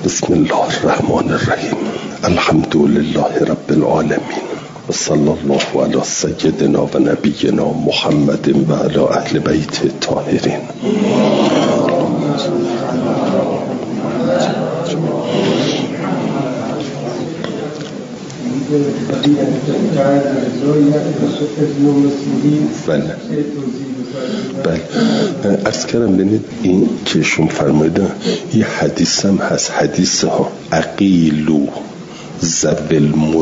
بسم الله الرحمن الرحیم. الحمد لله رب العالمین و صلی الله علی سیدنا و نبینا محمد و علی اهل بیت الطاهرین. بله عرض کردم ببینید این که شما فرمایدن یه حدیث هم هست، حدیث ها عقیلو ذوی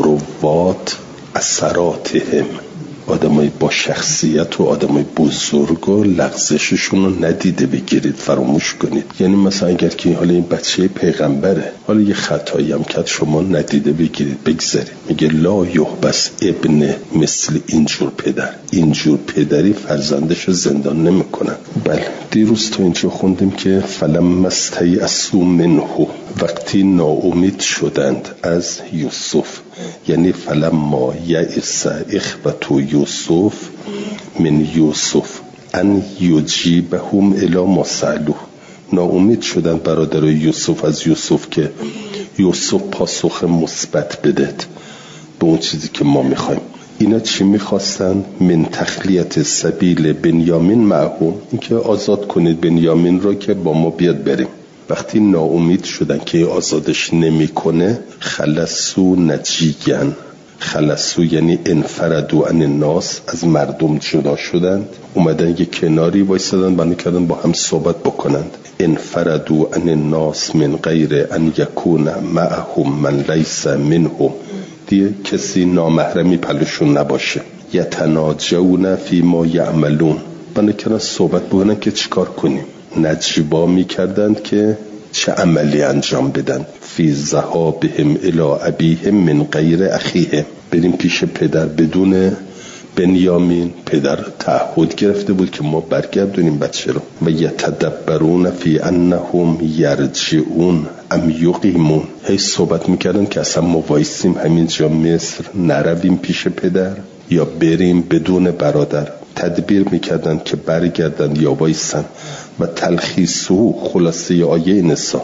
المروات اثراتهم، آدمای با شخصیت و آدمای بزرگ و لغزششون رو ندیده بگیرید، فراموش کنید. یعنی مثلا اگر که حالا این بچه پیغمبره، حالا یه خطایی هم کرد، شما ندیده بگیرید، بگذارید. میگه لا یحبس ابن مثل اینجور پدر، اینجور پدری فرزندش رو زندان نمیکنن. بله دیروز تو اینجا خوندیم که فلما استیأسوا منه، وقتی ناامید شدند از یوسف، یعنی فلما یئس اخوة یوسف من یوسف ان یجیبهم الی ما سألوه، ناامید شدن برادر یوسف از یوسف که یوسف پاسخ مثبت بدهد به اون چیزی که ما میخوایم. اینا چی میخواستن؟ من تخلیت سبیل بنیامین معهم، اینکه آزاد کنید بنیامین رو که با ما بیاد بریم. وقتی ناامید شدن که آزادش نمیکنه، خلصو نجیگن، خلصو یعنی انفردو عن الناس، از مردم جدا شدند، اومدن یه کناری وایسادن، بنا کردن با هم صحبت بکنند. انفردو عن الناس من غیر ان یکون معهم من لیس منهم، دیگه کسی نامحرمی پلوشون نباشه. یتناجون فی ما یعملون، بنا کردن صحبت بکنن که چیکار کنیم. نجوا میکردند که چه عملی انجام بدن. فی ذهابهم الی ابیهم من غیر اخیهم، بریم پیش پدر بدون بنیامین. پدر تعهد گرفته بود که ما برگردونیم بچه رو. و یتدبرون فی انهم یرجعون ام یقیمون، هی صحبت میکردن که اصلا ما وایسیم همینجا مصر، نرویم پیش پدر یا بریم بدون برادر. تدبیر میکردن که برگردن یا وایسن. و تلخیصو، خلاصه آیه نسا،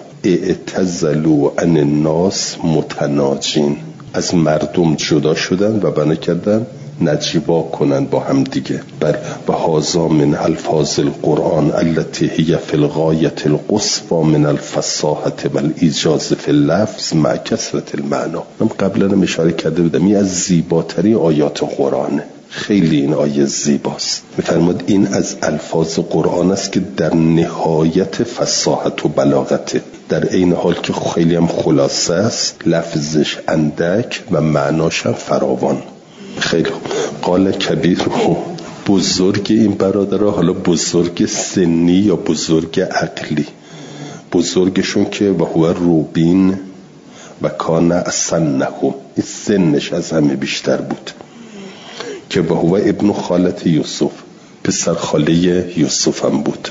اعتزلوا عن الناس متناجین، از مردم جدا شدن و بنا کردن نجوا کنن با هم دیگه. بر و هذا من الفاظ القرآن التي هي في الغایة القصوى من الفصاحة والایجاز في اللفظ مع کثرة المعنى. من قبلا اشاره کرده بودم این از زیباترین آیات قرآنه، خیلی این آیه زیباست. میفرماد این از الفاظ قرآن است که در نهایت فصاحت و بلاغته، در این حال که خیلی هم خلاصه است، لفظش اندک و معناش هم فراوان. خیلی قال کبیر، بزرگ این برادرها، حالا بزرگ سنی یا بزرگ عقلی، بزرگشون که و هو روبین و کان اسنه، این سنش از همه بیشتر بود، که و هو ابن خالت یوسف، پسر خاله یوسف هم بود.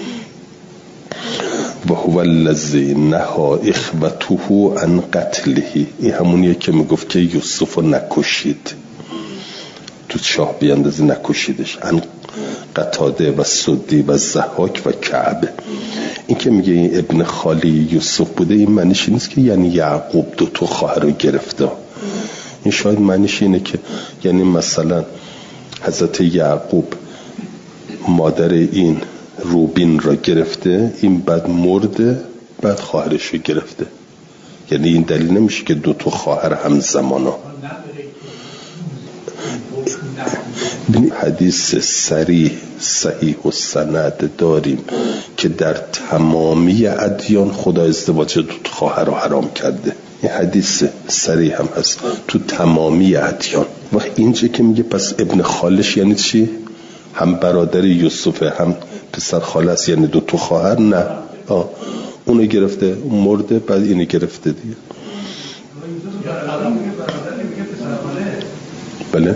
و هو الذی نهی اخوته عن قتله، این همونیه که میگفت که یوسف رو نکشید، تو چاه بیاندازی، نکشیدش. عن قتاده و سدی و ضحاک و کعبه. این که میگه این ابن خالی یوسف بوده، این معنیش نیست که یعنی یعقوب دو تا خواهر رو گرفته. این شاید معنیش اینه که یعنی مثلا حضرت یعقوب مادر این روبین را گرفته، این بعد مرده، بعد خواهرش رو گرفته. یعنی این دلیل نمیشه که دو تا خواهر همزمان ها. حدیث صحیح و سند داریم که در تمامی ادیان خدا ازدواج دو تا خواهر رو حرام کرده. این حدیث صریح هم هست تو تمامی ادیان. و اینجا که میگه پس ابن خالش یعنی چی؟ هم برادر یوسف هم پسر خاله است، یعنی دو تا خواهر؟ نه، اونو گرفته، مرده، بعد اینو گرفته دیگه. بله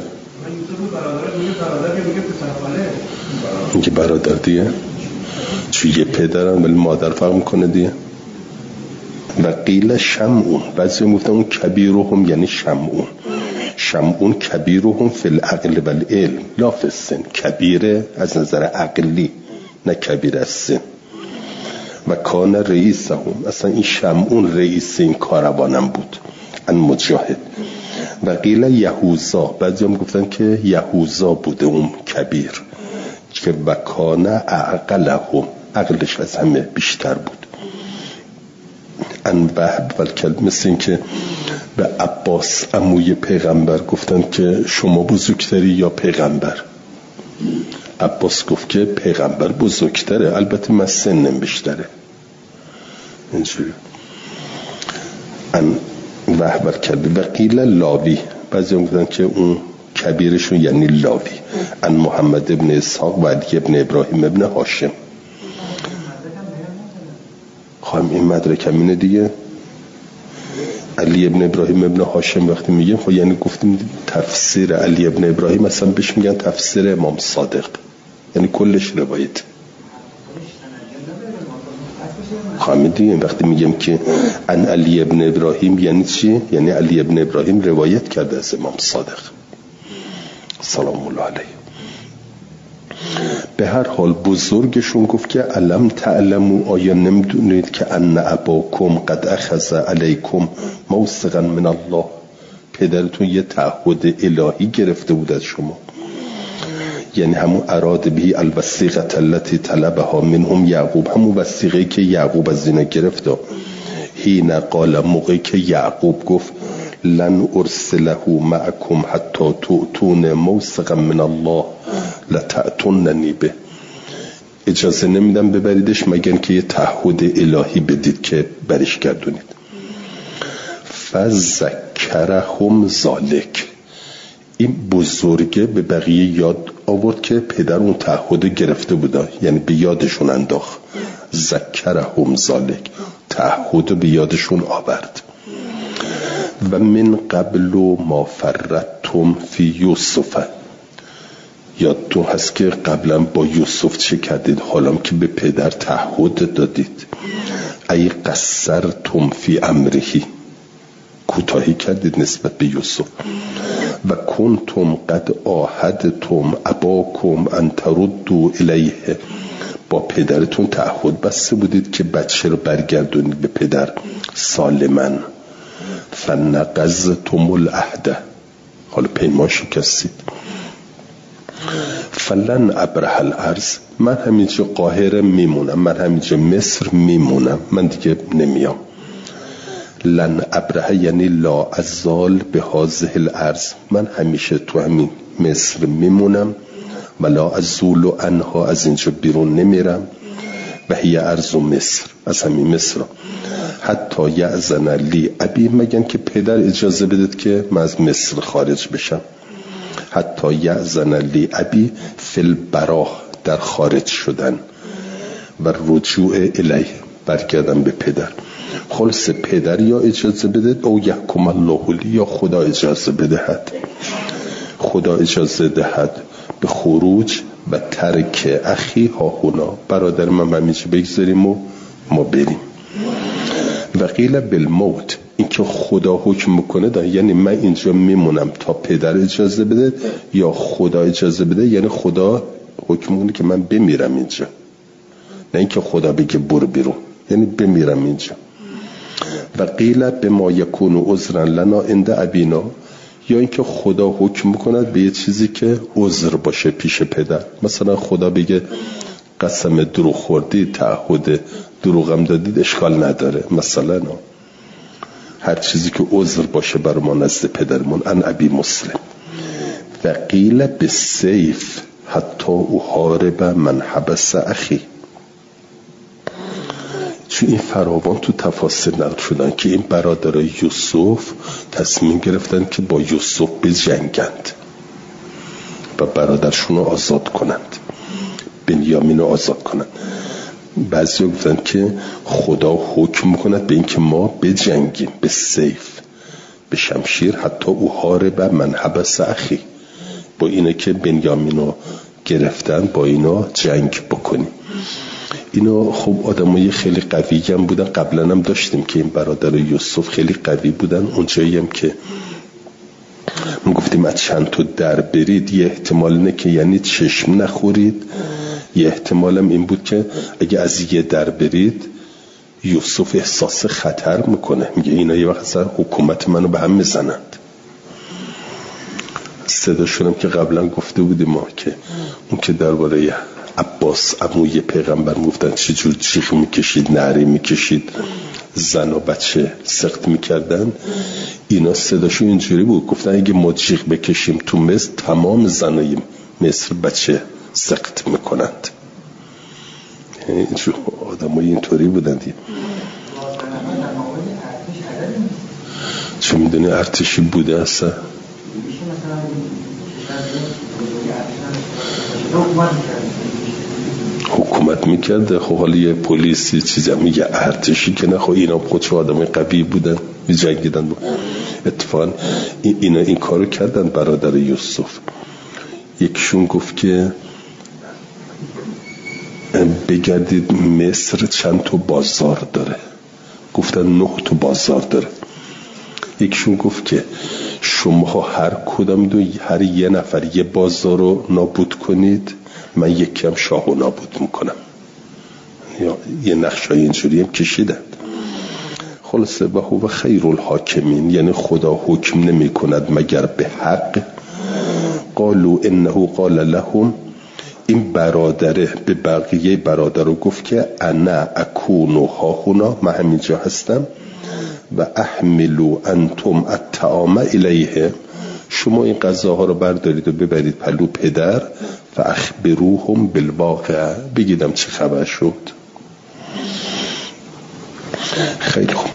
این که برادر دیگه، چون یه پدرم ولی مادر فرق میکنه دیگه. و قیل شمعون، بعضی گفتن اون کبیرهم یعنی شمعون. شمعون کبیرهم فی العقل و العلم لا فی السن، کبیره از نظر عقلی نه کبیر از سن. و کان رئیسهم، اصلا این شمعون رئیس این کاروانم بود، ان مجاهد. و قیل یهوذا، بعضی هم گفتن که یهوذا بوده اون کبیر که و کان اعقلهم، عقلش از همه بیشتر بود. ان وهب والکلب، مثل این که به عباس عموی پیغمبر گفتن که شما بزرگتری یا پیغمبر؟ عباس گفت که پیغمبر بزرگتره، البته من سنم بیشتره. اینجوری. ان وهب والکلب. و قیل لاوی، بعضی هم گفتن که اون کبیرشون یعنی لاوی. ان محمد ابن اسحاق و علی ابن ابراهیم ابن هاشم. خواهم این مدرک همینه دیگه. علی ابن ابراهیم ابن هاشم وقتی میگیم خب یعنی گفتیم تفسیر علی ابن ابراهیم اصلا بهش میگن تفسیر امام صادق، یعنی کلش روایت. خواهم دیگه وقتی میگیم که ان علی ابن ابراهیم یعنی چی؟ یعنی علی ابن ابراهیم روایت کرده از امام صادق سلام الله علیه. به هر حال بزرگشون گفت که علم تعلمو، آیا نمیدونید که ان اباکم قد اخذ علیکم موثقا من الله، پدرتون یه تعهد الهی گرفته بود از شما. یعنی همون اراد بهی الوثیقه التي طلبها منهم یعقوب، همون وثیقه‌ای که یعقوب از اینا گرفت. حین قال، موقعی که یعقوب گفت لن ارسله معکم حتی تؤتون موثقا من الله لتأتوننی به، اجازه نمیدم ببریدش مگر که یه تعهد الهی بدید که برش گردونید. فذکرهم ذالک، این بزرگه به بقیه یاد آورد که پدر اون تعهد گرفته بودن، یعنی به یادشون انداخت. ذکرهم ذالک، تعهد به یادشون آورد. و من قبل ما فرطتم فی یوسف، یادتون هست که قبلا با یوسف چه کردید، حالا که به پدر تعهد دادید. ای قصرتم فی امرهی، کوتاهی کردید نسبت به یوسف. و کنتم قد عاهدتم اباکم ان تردوا الیه، با پدرتون تعهد بسته بودید که بچه رو برگردونید به پدر سالما. فنقضتم العهد، حالا پیمان شکستید. فلن ابرح الارض، من همینجا قاهره میمونم، من همینجا مصر میمونم، من دیگه نمیام. لن ابرح یعنی لا ازال به هذه الارض، من همیشه تو همین مصر میمونم. ولا ازول عنها، از اینجا بیرون نمیرم. و هی ارض مصر، از همین مصر. حتی یأذن لی ابی، مگن که پدر اجازه بدید که من از مصر خارج بشم. حتی یأذن لی ابی فی البراح، در خارج شدن. و رجوع الیه، برگردم به پدر. خلاص پدر یا اجازه بدهد او یحکم الله لی، یا خدا اجازه بدهد. خدا اجازه دهد به خروج و ترک اخی ها هنا، برادر من همیشه بگذاریم و ما بریم. و قیل بالموت، این که خدا حکم میکنه یعنی من اینجا میمونم تا پدر اجازه بده یا خدا اجازه بده، یعنی خدا حکم میکنه که من بمیرم اینجا، نه اینکه خدا بگه برو بیرون، یعنی بمیرم اینجا. و قیل بما یکون عذرا لنا عند ابینا، یا اینکه خدا حکم میکنه به یه چیزی که عذر باشه پیش پدر. مثلا خدا بگه قسم دروغ خوردی، تعهد دروغم دادید، اشکال نداره، مثلا هر چیزی که عذر باشه بر ما نزد پدرمون. ان ابی مسلم. و قیل بالسیف حتی احارب من حبس اخی، چون این فراوان تو تفاسیر نقل شدن که این برادرای یوسف تصمیم گرفتن که با یوسف بجنگند و برادرشون رو آزاد کنند، بنیامین رو آزاد کنند. بعضی ها گفتن که خدا حکم میکند به این که ما بجنگیم به سیف، به شمشیر، حتی احارب من حبس اخی، با اینه که بنیامین رو گرفتن با اینا جنگ بکنیم. اینا خب آدمای خیلی قوی هم بودن، قبلا هم داشتیم که این برادر یوسف خیلی قوی بودن. اونجایی هم که ما گفتیم از چند تا در برید، یه احتمال اینه که یعنی چشم نخورید، یه احتمال هم این بود که اگه از یه در برید یوسف احساس خطر میکنه، میگه اینا یه وقت اصلا حکومت منو به هم میزنند. صداشونم که قبلا گفته بودیم ما که اون که درباره عباس عموی پیغمبر گفتن چجور جیغ میکشید، نعره میکشید، زن و بچه سقط میکردن، اینا صداشو اینجوری بود، گفتن اگه ما جیغ بکشیم تو مصر تمام زنای مصر بچه سقط میکنند. آدم های اینطوری بودند. چون میدونی ارتشی بوده اصلا حکومت میکرده. خب حالا یه پلیسی چیزی هم میگه ارتشی که نه، خب اینا خودش آدم قوی بودن میجنگیدن. اتفاقا اینا این کارو کردن برادر یوسف. یکشون گفت که بگردید مصر چند تا بازار داره، گفتن 9 تا بازار داره. یکشون گفت که شما هر کدام هر یه نفر یه بازار رو نابود کنید، من یکی هم شاهو نابود میکنم. یا یه نقشای اینجوری هم کشیدند. خلاصه و هو خیر الحاکمین، یعنی خدا حکم نمی کند مگر به حق. قالوا انه قال لهم، این برادره به بقیه برادر رو گفت که انا اکونو هاهونا، من همینجا هستم، و احملو انتم الطعام الیه، شما این غذاها رو بردارید و ببرید پلو پدر، فاخبروهم بالواقع، بگیدم چه خبر شد. خیلی خوب.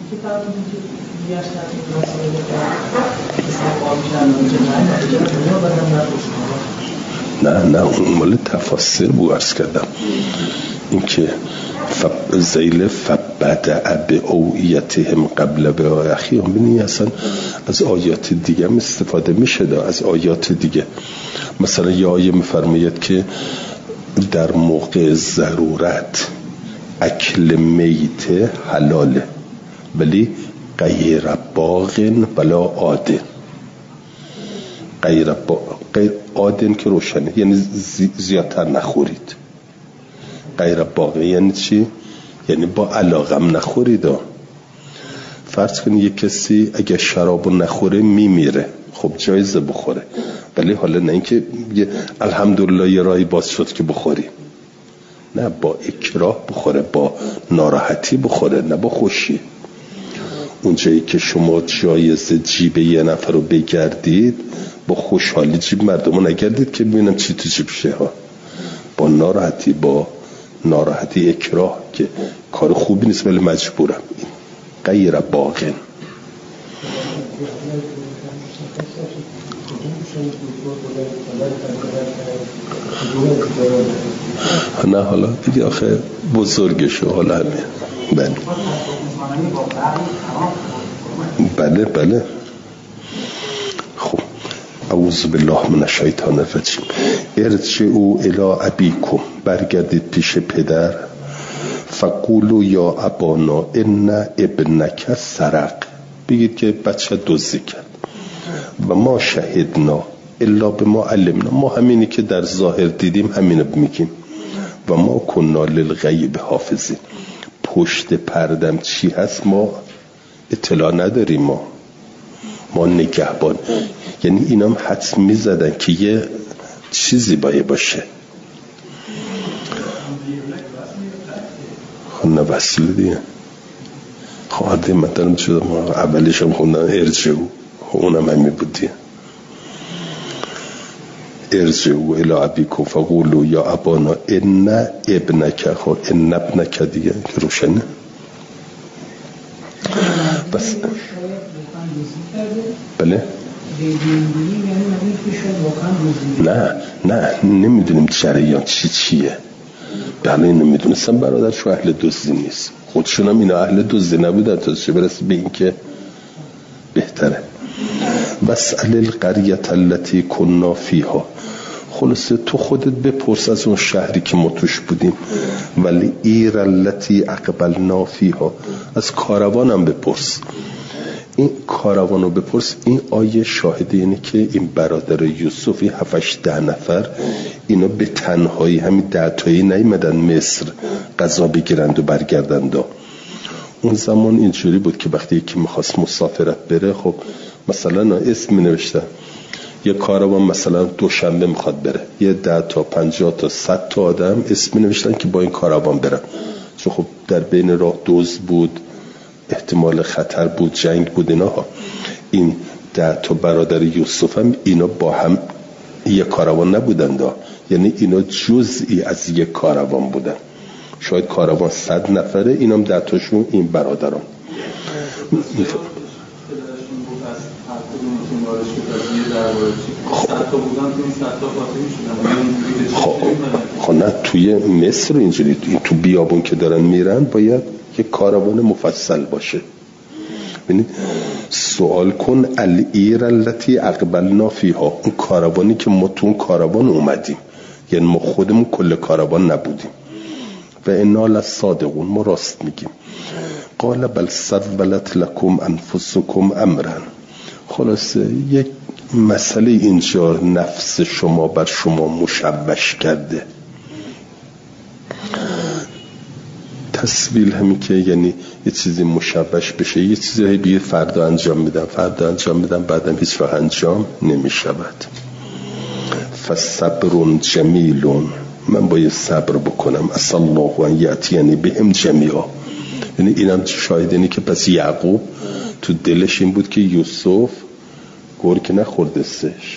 نه اون مال تفاسیر بود، عرض کردم این که زیل فبدع به اوعیتهم قبل به اخیهم. ببینید اصلا از آیات دیگه هم استفاده میشه، از آیات دیگه. مثلا یه آیه میفرماید که در موقع ضرورت اکل میت حلاله ولی غیر باغ ولا عادن. غیر عادن که روشنه یعنی زیادتر نخورید. غیر باغ یعنی چی؟ یعنی با علاقم نخورید. فرض کنید یک کسی اگه شرابو نخوره میمیره، خب جایزه بخوره، ولی حالا نه اینکه الحمدلله یه راهی باز شد که بخوری، نه با اکراه بخوره، با ناراحتی بخوره، نه با خوشی. اونجایی که شما جایزه جیب یه نفر رو بگردید، با خوشحالی جیب مردم رو نگردید که ببینم چی تو جیب شه ها. با ناراحتی اکراه که کار خوبی نیست ولی مجبورم. غیر باغن. نه حالا دیگه آخه بزرگشو حالا همین. بله خب اعوذ بالله من الشیطان الرجیم. ارجعوا الی ابیکم، برگردید پیش پدر. فقولوا یا ابانا ان ابنک سرق، بگید که بچه دزدی کرد. و ما شهدنا الا بما علمنا، ما همینی که در ظاهر دیدیم همینو میگیم. و ما کنا للغیب حافظین، پشت پردم چی هست ما اطلاع نداریم. ما نگهبان، یعنی اینام حدس میزدن که یه چیزی باشه. خب نه وصله دیگه. خواهده مطلب شده، ما اولش هم خوندن ارجعو، اونم همین بود دیگه. ارجعو الی ابیکم فقولوا یا ابانا ان ابنک، خب ان ابنک دیگه که روشنه. بس بله نه نمیدونیم جریان چیه. بله نمیدونستم برادرشو اهل دزدی نیست، خودشون هم اینا اهل دزدی نبودن تا چه برسه به این که بهتره. واسأل القریة التي كنا فيها، خلاصه تو خودت بپرس از اون شهری که ما توش بودیم. ولی ایر التي اقبلنا فيها، از کاروانم بپرس. این کاروانو بپرس. این آیه شاهده اینه که این برادر یوسفی 7-8 نفر اینا به تنهایی همین 10 تایی نیومدن مصر غذا بگیرند و برگردند. اون زمان اینجوری بود که وقتی یکی میخواست مسافرت بره، خب مثلا اسم نوشتن، یه کاروان مثلا دوشنبه میخواد بره، یه 10 تا 50 تا 100 تا آدم اسم نوشتن که با این کاروان برن، چون خب در بین راه دزد بود، احتمال خطر بود، جنگ بود اینا. این 10 تا برادر یوسف هم اینا با هم یک کاروان نبودن دا. یعنی اینا جزئی از یک کاروان بودن. شاید کاروان 100 نفره، اینم 10 تاشون این برادران. خب نه توی مصر اینجوری، تو بیابون که دارن میرن باید یک کاروان مفصل باشه. ببینید سوال کن العیر التي اقبلنا فیها، اون کاروانی که ما تو اون کاروان اومدیم، یعنی ما خودمون کل کاروان نبودیم. و انا لصادقون، ما راست میگیم. قال بل سولت لكم انفسكم امرا. خلاصه یک مسئله اینجا نفس شما بر شما مشوش کرده. تسویل همین که یعنی یه چیزی مشوش بشه، یه چیزی بیه فردا انجام میدم بعدم هیچ وقت انجام نمیشود. فصبر جمیل، من باید صبر بکنم. اصلا الله ان یأتینی بهم جمیعا. یعنی اینم شاهد اینه که پس یعقوب تو دلش این بود که یوسف گرگ نخوردستش،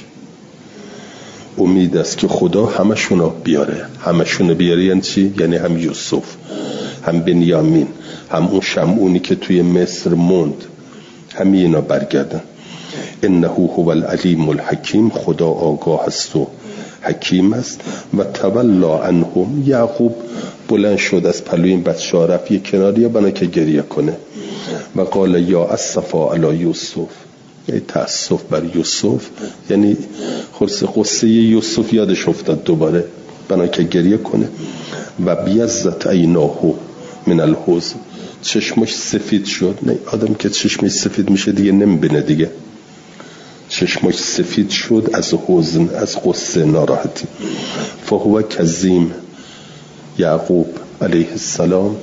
امید است که خدا همشونو بیاره. یعنی چی؟ یعنی هم یوسف، هم بنیامین، هم اون شمعونی که توی مصر موند، همه اینا برگردن. انه هو العلیم الحکیم، خدا آگاه است و حکیم است. و تولا عنهم، یعقوب بلند شد از پلوی این بچه‌ها رفت یه کناری بنا که گریه کنه. و قال یا اسفا علی یوسف، یعنی تأسف بر یوسف، یعنی قصه یوسف یادش افتاد دوباره بنا که گریه کنه. و بیزت عیناه من الحزن، چشمش سفید شد. نه آدم که چشمش سفید میشه دیگه نمیبینه دیگه. چشمش سفید شد از حزن، از قصه، ناراحتی. فهو کظیم، یعقوب علیه السلام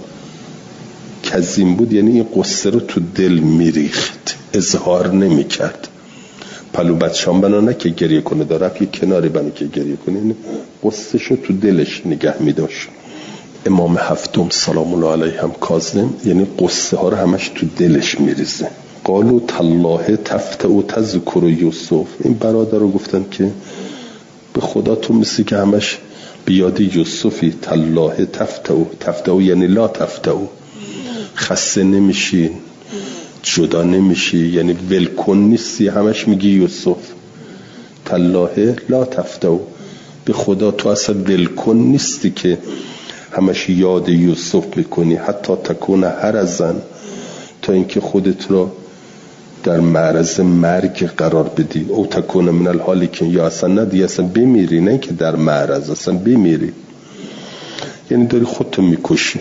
کظیم بود، یعنی این قصه رو تو دل میریخت، اظهار نمیکرد. پلو بچه‌ام بنا که گریه کنه، داره یه کناری بنا که گریه کنه، یعنی قصه شو تو دلش نگه میداشت. امام هفتم سلام الله علیه هم کاظم، یعنی قصه ها رو همش تو دلش میریزه. قالوا تالله تفتأ تذکر یوسف، این برادر رو گفتن که به خدا تو مثل که همش بیاد یوسفی. تالله تفتأ یعنی لا تفتأ، خسته نمیشی، جدا نمیشی، یعنی ولکن نیستی، همش میگی یوسف. تالله لا تفتأ، به خدا تو اصلا ولکن نیستی که همش یاد یوسف میکنی. حتی تکون هرزن، تا اینکه خودت رو در معرض مرگ قرار بدی. او تکون من الحالی که یا اصلا ندی، اصلا بمیری، نه که در معرض، اصلا بمیری، یعنی داری خودتو میکشی.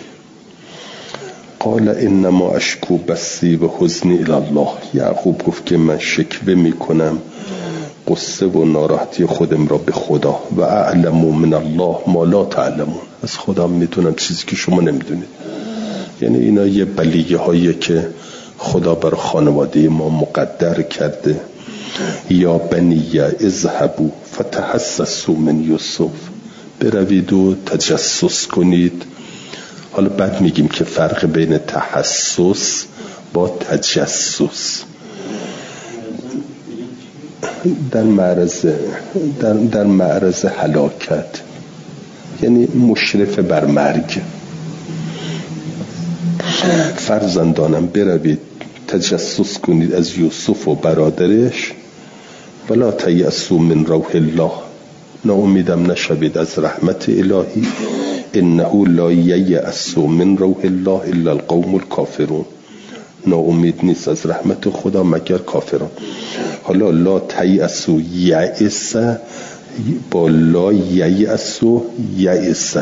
قال انما اشکو بثی و حزنی الی الله، یعقوب گفت که من شکوه میکنم قصه و ناراحتی خودم را به خدا. و اعلم من الله ما لا تعلمون، از خدا میدونم چیزی که شما نمیدونید. یعنی اینا یه بلیه هایی که خدا بر خانواده ما مقدر کرده. یا بنی اذهبوا فتحسسوا من یوسف، بروید و تجسس کنید. حالا بعد میگیم که فرق بین تحسس با تجسس. در معرض هلاکت، یعنی مشرف بر مرگ. فرزندانم بروید تجسس کنید از یوسف و برادرش. ولا تیأسوا من روح الله، ناامیدم نشوید از رحمت الهی. انه لا ییأس من روح الله الا القوم الکافرون، ناامید نیست از رحمت خدا مگر کافران. حالا لا تیأسوا یأس با لا ییأسوا یأس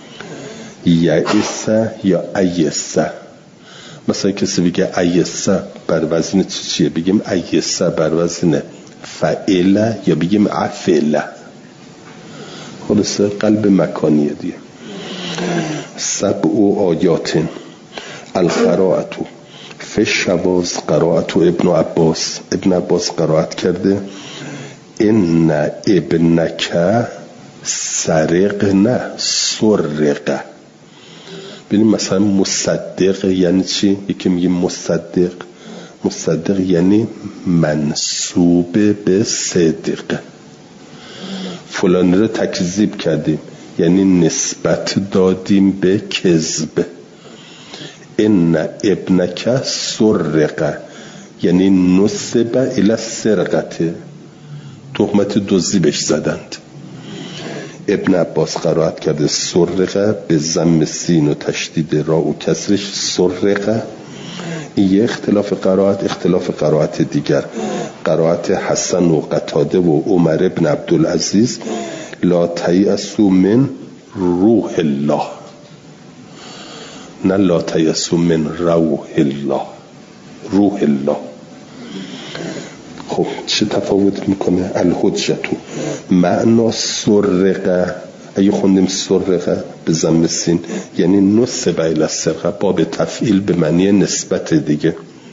یا ایسه. مثلا کسی بگه ایسه بر وزن چیه؟ بگیم ایسه بر وزن فعله یا بگیم عفله. خلاصه قلب مکانیه دیگه. سبع آیات القراءت فی الشواذ قراءت ابن عباس قرائت کرده ان ابنک سرقنا سرقه. ببین مثلا مصدق یعنی چی؟ یکی میگه مصدق یعنی منسوب به صدق. فلانی رو تکذیب کردیم یعنی نسبت دادیم به کذب. ان ابنک سرقه یعنی نسب الی السرقه، تهمت دزدی بهش زدند. ابن عباس قرائت کرده سرقه به ضم سین و تشدید را و کسرش سرقه. این یه اختلاف قرائت دیگر قرائت حسن و قتاده و عمر ابن عبدالعزیز لا تیأسوا من روح الله، نه لا تیأسوا من روح الله، روح الله. خب چه تفاوت میکنه؟ الحجتو معنا سرقه، اگه خوندیم سرقه به ضم سین یعنی نسب الی السرقه، باب تفعیل به معنی نسبت دیگه.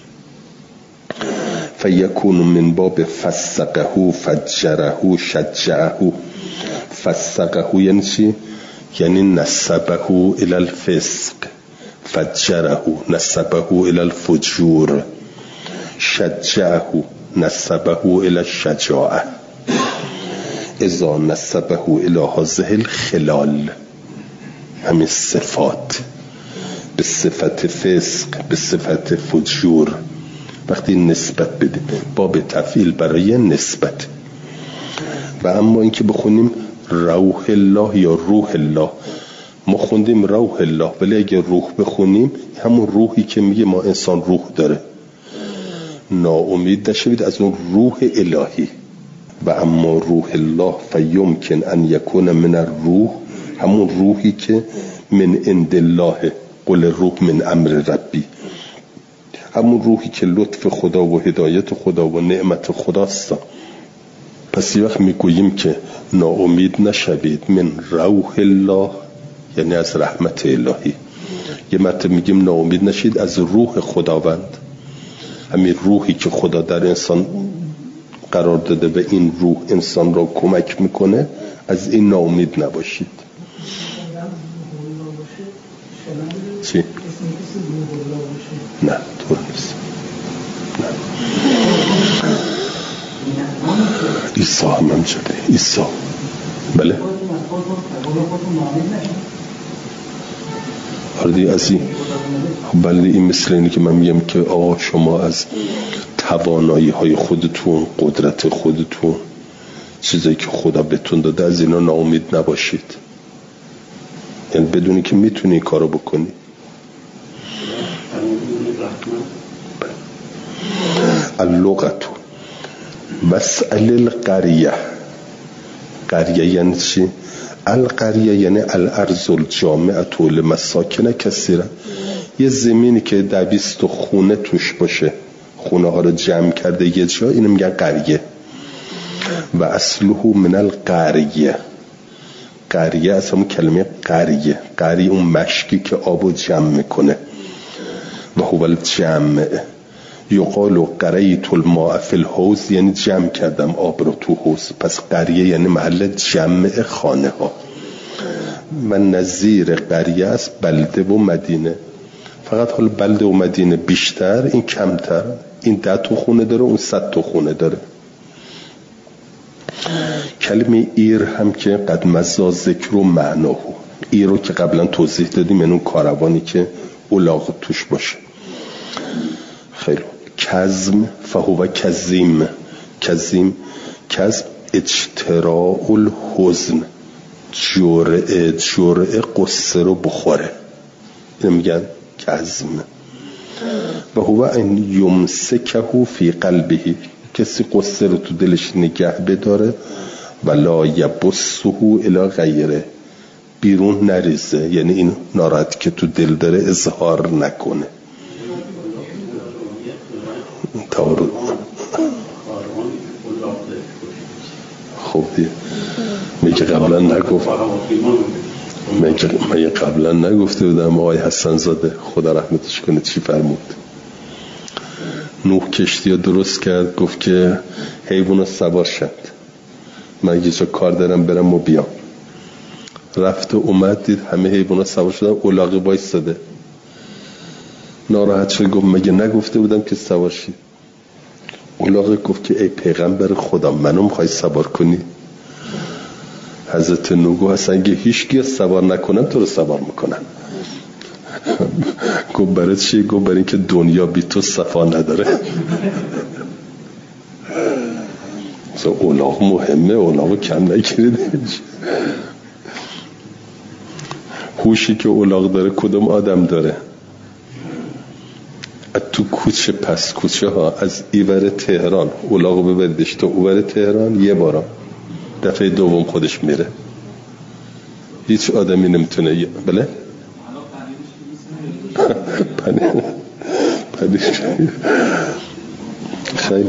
فیکون من باب فسقه فجره شجعه. فسقه یعنی چی؟ یعنی نسبه الی الفسق، فجره نسبه الی الفجور، شجعه نسبه الی الشجاعه. اذا نسبه الی هذه الخلال، همین صفات، به صفت فسق، به صفت فجور، وقتی نسبت بدیم باب تفعیل برای نسبت. و اما اینکه بخونیم روح الله یا روح الله، ما خوندیم روح الله ولی اگه روح بخونیم همون روحی که میگه ما انسان روح داره، ناامید نشوید از اون روح الهی. و اما روح الله فیمکن ان یکون من الروح، همون روحی که من عند الله، قل روح من امر ربی، همون روحی که لطف خدا و هدایت خدا و نعمت خداست. پس یه وقت میگوییم که ناامید نشوید من روح الله یعنی از رحمت الهی. یه مرتبه میگیم ناامید نشید از روح خداوند، همین روحی که خدا در انسان قرار داده و این روح انسان را کمک میکنه، از این ناامید نباشید. چی؟ نه طور نیست. عیسی هم همچنده. عیسی بله آردی از این بله این مثل اینه که من میگم که آقا شما از توانایی های خودتون، قدرت خودتون، چیزایی که خدا بهتون داده از اینا ناامید نباشید، یعنی بدونی که میتونی کارو بکنی. اللغتو وسأل القریه. قریه یعنی چی؟ القریه یعنی الارض الجامعه لمساکن کثیره، یه زمینی که 200 خونه توش باشه، خونه ها رو جمع کرده یه جا، اینو میگن قریه. و اصله من القریه، قریه از همون کلمه قریه، قریه اون مشکی که آبو جمع میکنه. و هو الجمع یقال قریت الماء فی الحوض یعنی جمع کردم آب رو تو حوض. پس قریه یعنی محل جمع خانه ها. و نظیر قریه است بلده و مدینه، فقط حال بلده و مدینه بیشتر، این کمتر، این 10 تا خونه داره اون 100 تا خونه داره. کلمه ایر هم که قد مزا ذکر و معناه، ایر رو که قبلا توضیح دادیم یعنی اون کاروانی که الاغ توش باشه. خیلی کزم فهو کزیم، کزیم کزم اجتراء الحزن، جرعه قصه رو بخوره، این میگن کزم. و هو ان یمسکه فی قلبه، کسی قصه رو تو دلش نگه بداره، ولا یبثه الی غیره، بیرون نریزه، یعنی این ناراحتی که تو دل داره اظهار نکنه. خب دیگه میگه قبلا نگفت من قبلا نگفته بودم آقای حسن زاده خدا رحمتش کنه چی فرمود؟ نوح کشتی رو درست کرد، گفت که حیوونا سوار شد، من یه جا کار دارم برم و بیام. رفت و اومد دید همه حیوونا سوار شدن، الاغه وایساده. ناراحت شد، گفت مگه نگفته بودم که سوار شید؟ الاغه گفت که ای پیغمبر خدا منو میخوای سوار کنی؟ حضرت نوح گفت اصلا اگه هیچ کی سوار نکنن تو رو سوار میکنن. گفت برای چی؟ گفت برای اینکه دنیا بی تو صفا نداره. الاغ مهمه، الاغ کم نگیرید. هوشی که الاغ داره کدوم آدم داره؟ تو کوچه پس کوچه ها از ایور تهران الاغ ببریدش تا اوور تهران یه بارم، دفعه دوم خودش میره، هیچ آدمی نمیتونه. بله پنیر خیلی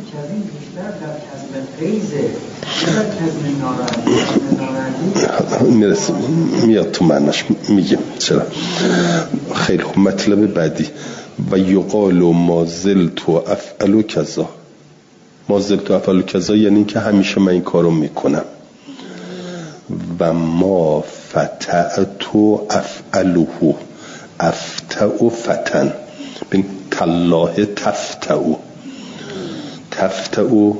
میرسیم میاد تو معناش میگم چرا. خیلی خوب. مطلب بعدی و یقال ما زلت افعل کذا. ما زلت افعل کذا یعنی که همیشه من این کارو میکنم. و ما فتعت افعله، افتع فتن، بین تالله تفتع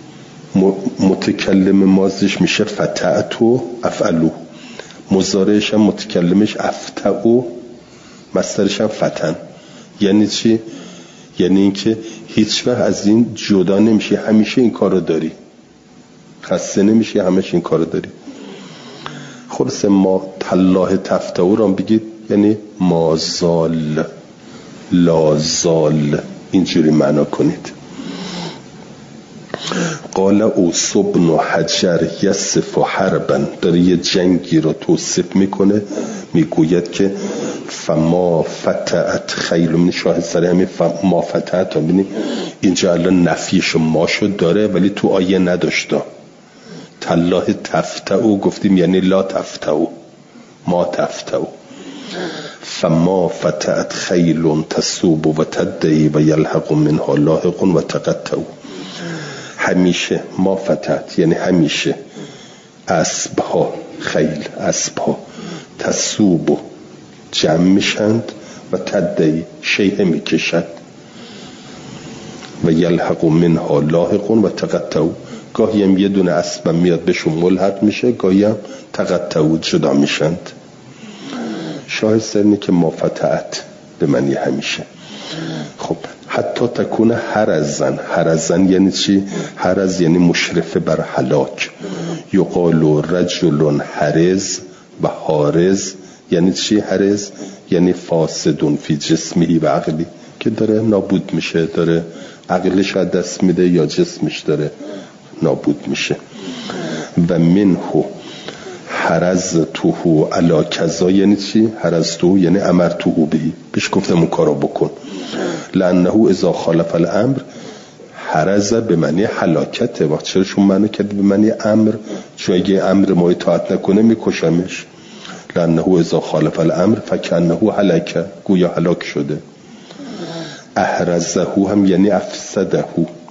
متکلم مازش میشه فتعت افعله، مضارعش هم متکلمش افتع، مصدرش هم فتن. یعنی چی؟ یعنی اینکه هیچ وقت از این جدا نمیشه، همیشه این کارو داری، خسته نمیشه، همیشه این کارو داری. خلاص ما تالله تفتع رو بگید یعنی مازال لازال، اینجوری معنا کنید. قال اوس بن حجر یصف حربا، داره یه جنگی رو توصیف میکنه، میگوید که فما فتعت خیل، من شاهد سره همین فما فتعت، ببینید اینجا الان نفیش ما شد داره ولی تو آیه نداشته. تالله تفتع گفتیم یعنی لا تفتع، ما تفتع. فما فتعت خیل تسوب و تدعی و یلحق منها لاحق و تقطع. همیشه ما فتعت یعنی همیشه اسبها، خیل اسبها، تسوب جمع میشند و تدعی شیء میکشد و یلحق منها لاحق و تقطع. گاهی هم یه دونه اسب میاد بهشون ملحق میشه، گاهی هم تقطع جدا میشند. شاهد سرنی که ما فتعت به معنی همیشه. خب حتی تکون هرزن. هرزن یعنی چی؟ هرز یعنی مشرف بر هلاک. یقال رجل هرز و هارز یعنی چی؟ هرز یعنی فاسدون فی جسمی و عقلی، که داره نابود میشه، داره عقلش دست میده یا جسمش داره نابود میشه. و منه حرزته علی کذا یعنی چی؟ حرزته یعنی امرته بهی، بهش گفتم اون کارو بکن. لانه اذا خالف الامر، حرز به معنی هلاکته، وقت چراشون معنی کرد به معنی امر، چون اگه امر ما اطاعت نکنه میکشمش. لانه اذا خالف الامر فکنه هلکه، گویا هلاک شده. احرزه هم یعنی افسده.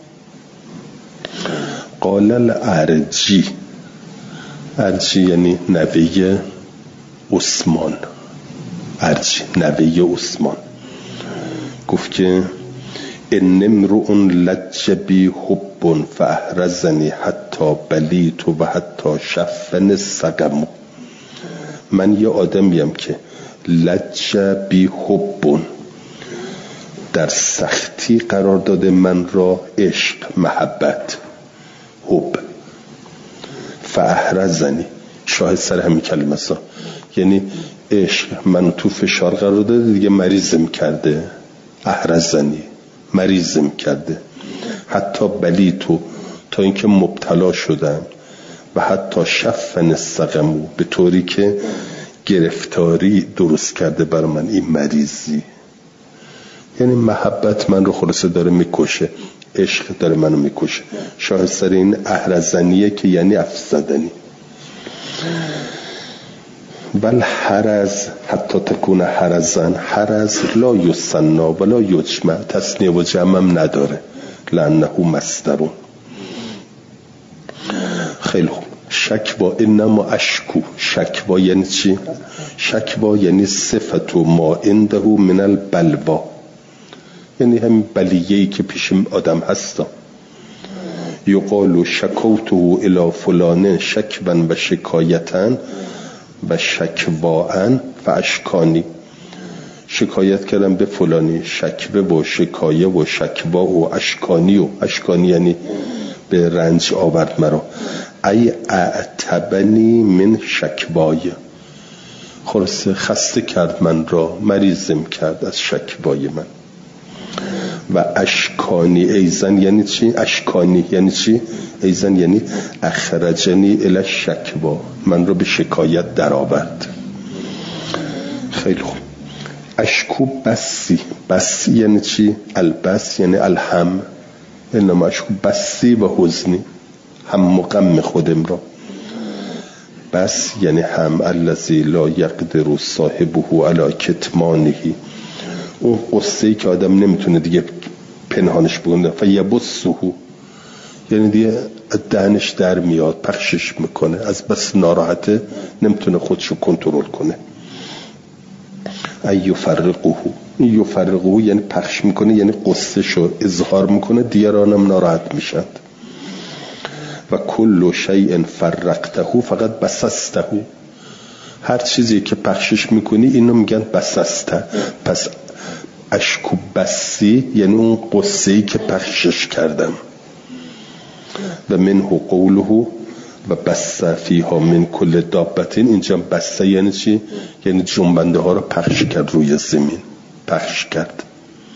قال الارجی، ارجی یعنی نوه عثمان، ارجی نوه عثمان گفت که ان امرؤ لج بی حب فاحرزنی حتی بلیت و حتی شفن السقم. من یه آدمیم که لج بی حب، در سختی قرار داده من را عشق، محبت، حب. فاحرزنی شاهد سر همین کلمه سا، یعنی عشق من تو فشار قرار داده دیگه، مریضم کرده. احرزنی مریضم کرده. حتی بلیتو تا اینکه مبتلا شدم. و حتی شفن السقم، به طوری که گرفتاری درست کرده بر من این مریضی. یعنی محبت من رو خلاصه داره میکشه، عشق داره منو میکشه. شاهد سر این احرزنیه که یعنی افسدنی. بل حرز حتی تکون حرزن، حرز لا یسنا ولا یجمع، تسنیه و جمع نداره، لانه مصدرون. خیلی خوب. شکوا انما اشکو، شکوا یعنی چی؟ شکوا یعنی صفت ما عنده من البلوا، یعنی همین بلیه‌ای که پیش آدم هستا. یقال شکوته الی فلان شکوا و شکایتن و شکواً فاشکانی، شکایت کردم به فلانی، شکوه و شکایه و شکوا و اشکانی، و اشکانی یعنی به رنج آورد مرا. ای اعتبنی من شکوای، خلاصه خسته کرد من را، مریضم کرد از شکوای من. و اشکانی ایزن یعنی چی؟ اشکانی یعنی چی؟ ایزن یعنی اخرجنی الی شکوا، من را به شکایت در آورد. خیلی خوب. اشکو بسی، بسی یعنی چی؟ البس یعنی الهم، انما اشکو بسی و حزنی، هم و غم خودم را. بس یعنی هم، الذی لا یقدر صاحبه علی کتمانه، اون قصه‌ای که آدم نمیتونه دیگه پنهانش بگنده. فیبثه یعنی دیگه دهنش در میاد، پخشش میکنه، از بس ناراحته نمیتونه خودشو کنترل کنه. یفرقه، یفرقه یعنی پخش میکنه، یعنی قصهشو اظهار میکنه، دیگرانم ناراحت میشن. و کل شیء فرقته فقط بسسته، هر چیزی که پخشش میکنی اینو میگن بسسته. پس اشکو بسی یعنی اون قصه‌ای که پخشش کردم. و منه قوله و بس فیها من کل دابتین، اینجا بسته یعنی چی؟ یعنی جنبنده ها رو پخش کرد روی زمین، پخش کرد.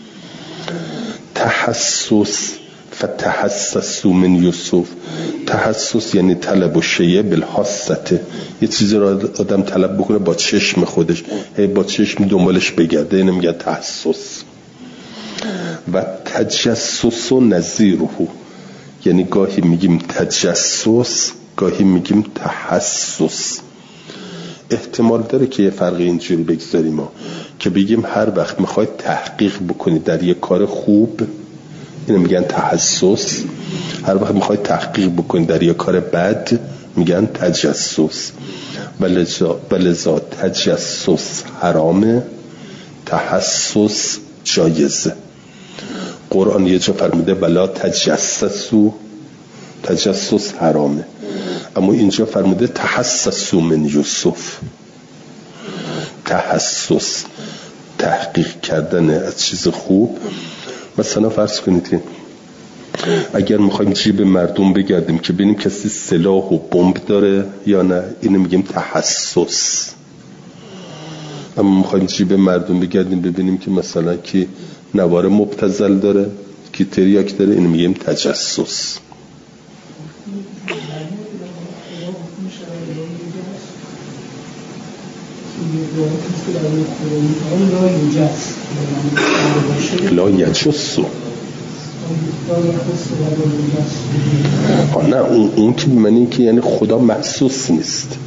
تحسس، فتحسسوا من یوسف، تحسس یعنی طلب و شیء بالحاسته، یه چیزی رو آدم طلب بکنه با چشم خودش، با چشم دنبالش بگرده، اینو میگن تحسس. و تجسس و نظیره، یعنی گاهی میگیم تجسس، گاهی میگیم تحسس. احتمال داره که یه فرق اینجوری بگذاریم ما، که بگیم هر وقت میخواید تحقیق بکنید در یه کار خوب، اینو میگن تحسس. هر وقت میخواید تحقیق بکنید در یه کار بد، میگن تجسس. ولذا تجسس حرامه، تحسس جایزه. قرآن یه جا فرموده ولا تجسسوا، تجسس حرامه، اما اینجا فرموده تحسسوا من یوسف. تحسس تحقیق کردن از چیز خوب. مثلا فرض کنید که اگر میخوایم جیب مردم بگردیم که ببینیم کسی سلاح و بمب داره یا نه، اینو میگیم تحسس. اما میخوایم جیب مردم بگردیم ببینیم که مثلا کی نوار مبتذل داره، کی تریاک داره، اینو میگیم تجسس. لا یجسو، نه اون که معنی که یعنی خدا محسوس نیست.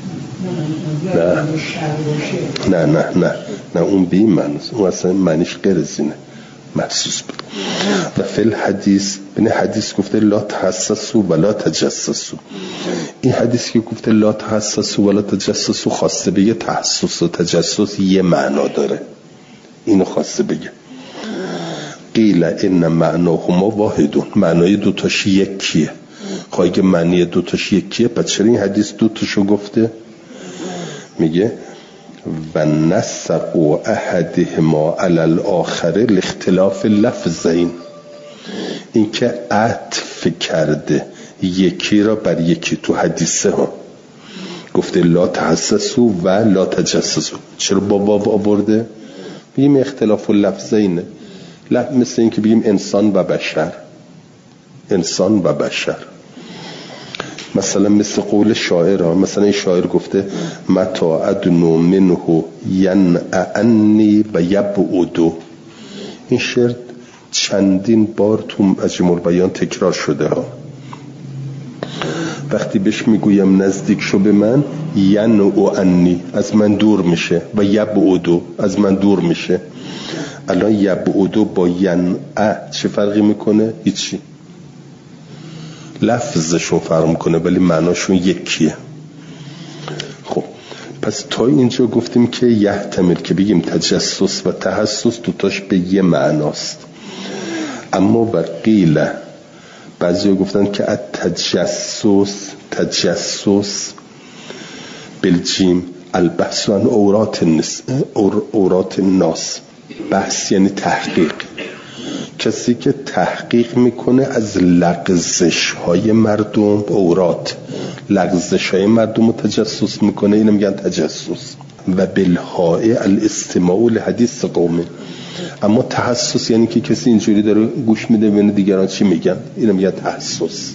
نه اون بی معنیست، اون اصلا معنیش غیر از اینه، محسوس بود. و فی الحدیث، بین حدیث گفته لا تحسسوا ولا تجسسوا. این حدیث که گفته لا تحسسوا ولا تجسسوا خواسته بگه تحسس و تجسس یه معنا داره، اینو خواسته بگه. قیل ان معناهما واحدون، معنای دوتاش یکیه. خواهی که معنی دوتاش یکیه، پس چرا این حدیث دوتاشو گفته؟ میگه و نسق احدهما علی الاخر لاختلاف لفظین، این که عطف کرده یکی را بر یکی تو حدیثه ها گفته لا تحسسوا و لا تجسسوا. چرا با واو آورده؟ بگیم اختلاف لفظینه، مثل این که بگیم انسان و بشر، انسان و بشر. مثلا مثل قول شاعر ها، مثلا این شاعر گفته متا ادنو منه ینعنی و یبعدو. این شعر چندین بار تو مجموع البیان تکرار شده ها. وقتی بهش میگویم نزدیک شو به من، ینعو عنی، از من دور میشه، و یبعدو، از من دور میشه. الان یبعدو با ینع چه فرقی میکنه؟ هیچی. لفظشون فرق میکنه ولی معناشون یکیه. خب پس تا اینجا گفتیم که یحتمل که بگیم تجسس و تحسس دوتاش به یه معناست. اما بر قیله بعضی ها گفتن که تجسس بالجیم البحث عن اورات الناس. بحث یعنی تحقیق. کسی که تحقیق میکنه از لغزش های مردم، اورات لغزش های مردم رو تجسس میکنه، اینو میگن تجسس. و بالهای الاستماع لحدیث قومه. اما تحسس یعنی که کسی اینجوری داره گوش میده ببینه دیگران چی میگن، اینو میگن تحسس.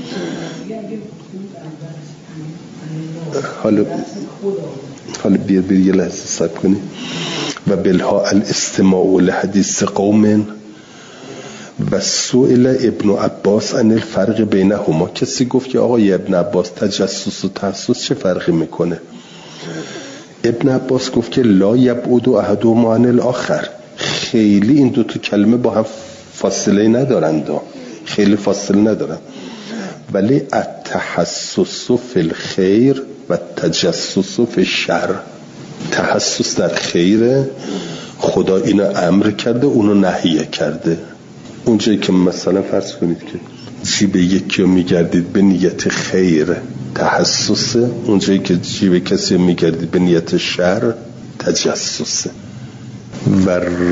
حالا بیر یه لحظه صبر کنی. و بالها الاستماع لحدیث قوم و سئل ابن عباس عن الفرق بینهما. کسی گفت که آقای ابن عباس تجسس و تحسس چه فرقی میکنه؟ ابن عباس گفت که لا یبعد احدهما عن الاخر. خیلی این دو تا کلمه با هم فاصله ندارند، خیلی فاصله ندارن. ولی التحسس فی الخیر و تجسس فی الشر. تحسس در خیر، خدا اینو امر کرده اونو نهی کرده. اونجایی که مثلا فرض کنید که جیب یکی رو میگردید به نیت خیر تحسسه، اونجایی که جیب کسی رو میگردید به نیت شر تجسسه. و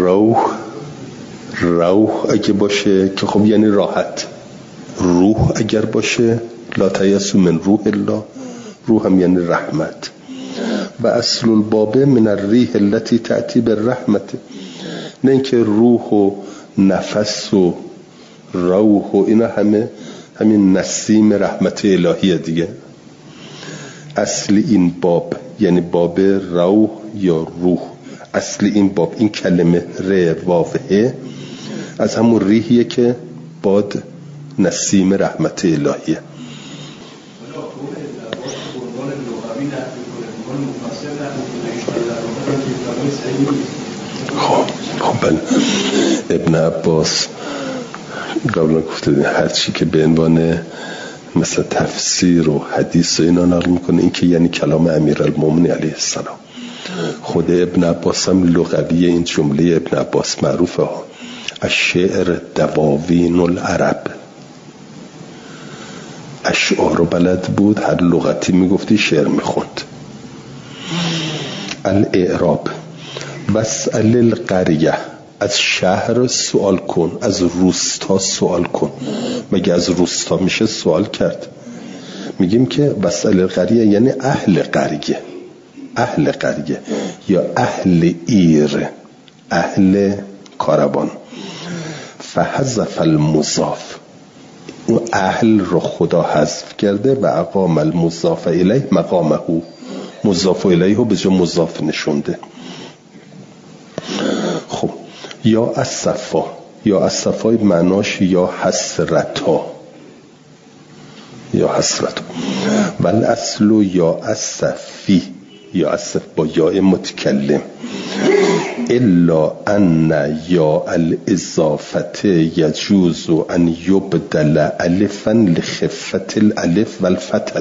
روح اگه باشه که خب یعنی راحت، روح اگر باشه لا تیأسوا من روح الله، روح هم یعنی رحمت. و اصل الباب من الریح التي تأتی بالرحمت. نه اینکه روح و نفس و روح و اینا همین نسیم رحمت الهیه دیگه. اصل این باب یعنی باب روح یا روح، اصل این باب این کلمه ر واوه از همون ریحیه که باد نسیم رحمت الهیه. خب بله. ابن عباس قبلا گفته هر چی که به عنوان مثل تفسیر و حدیث و اینا نقل میکنه این که یعنی کلام امیرالمومنین علیه السلام. خود ابن عباس هم لغوی این جمله ابن عباس معروفه ها، الشعر دواوین العرب. اشعار رو بلد بود، هر لغتی میگفتی شعر میخوند. الاعراب واسأل القریه، از شهر سوال کن، از روستا سوال کن. مگه از روستا میشه سوال کرد؟ میگیم که واسأل القریه یعنی اهل قریه، اهل قریه یا اهل ایر، اهل کاروان. فحذف المضاف، اون اهل رو خدا حذف کرده و اقام المضاف الیه مقامه، مضاف الیه رو به جای مضاف نشونده. خب یا الصفا، یا الصفا معناش یا حسرتا، یا حسرتا. ول اصل یا الصفی، یا الصف با یا متکلم. الا ان یا الاضافه یجوز ان یبدل الفا لخفت الالف والفتحه.